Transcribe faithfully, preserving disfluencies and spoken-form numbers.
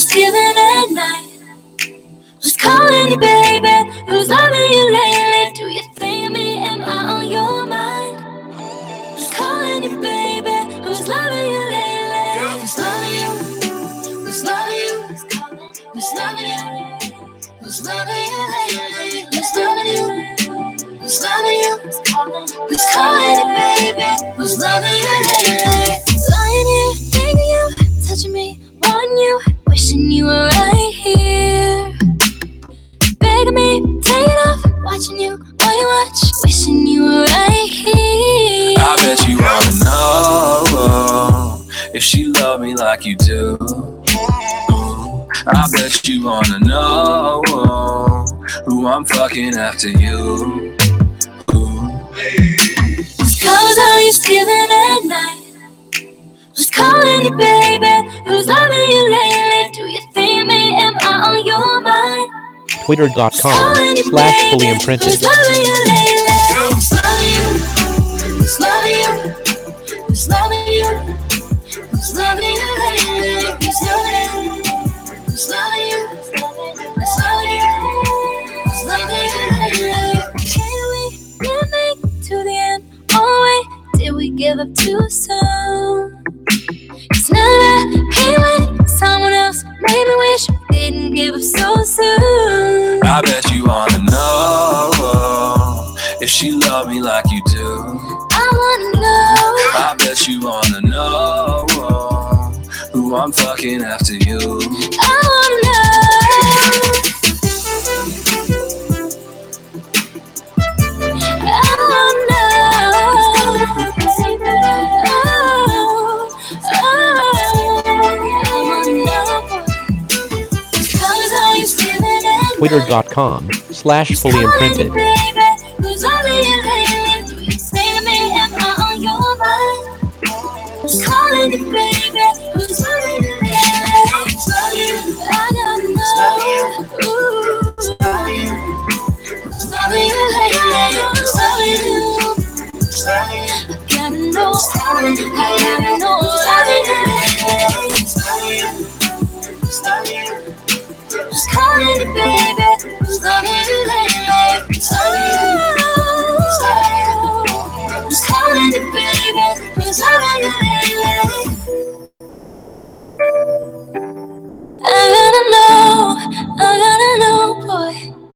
stealing at night? Who's calling you, baby? Who's loving you lately? Do you think of me? Am I on your mind? Who's calling you, baby? Who's loving you lately? Who's loving you? Who's loving you? Who's loving you? Who's loving you lately? Who's loving you? Who's loving you? Who's calling you, baby? Who's loving you lately? Lying here, thinking you, touching me, wanting you, wishing you were right here. Begging me, taking off, watching you, while you watch, wishing you were right here. I bet you wanna know if she love me like you do. I bet you wanna know who I'm fucking after you. Whose colors are you stealing at night? Who's calling you, baby? Who's loving you lately? Do you think of me? Am I on your mind? Twitter.com slash fully imprinted. Who's loving you lately? Who's loving you? Who's loving you? Who's loving you? Who's loving you lately? Who's loving you? Who's loving you? Who's loving you? Who's loving you lately? Can we get make to the end? Oh wait, did we give up too soon? Cause now that I can't wait, someone else made me wish we didn't give up so soon. I bet you wanna know if she love me like you do. I wanna know. I bet you wanna know who I'm fucking after you. I wanna know. I wanna know. Twitter.com slash fully imprinted. Who's loving you lately? Do you say to me, am I on your mind? Who's calling you, baby? Who's loving you lately? Who's loving you? I don't know. Who's loving you? Who's loving you lately? Who's loving you? Who's loving you? I gotta know. I gotta know. Who's loving you lately? Who's loving you? Who's loving you? Who's calling you, baby? Who's loving you lately? Who's loving you?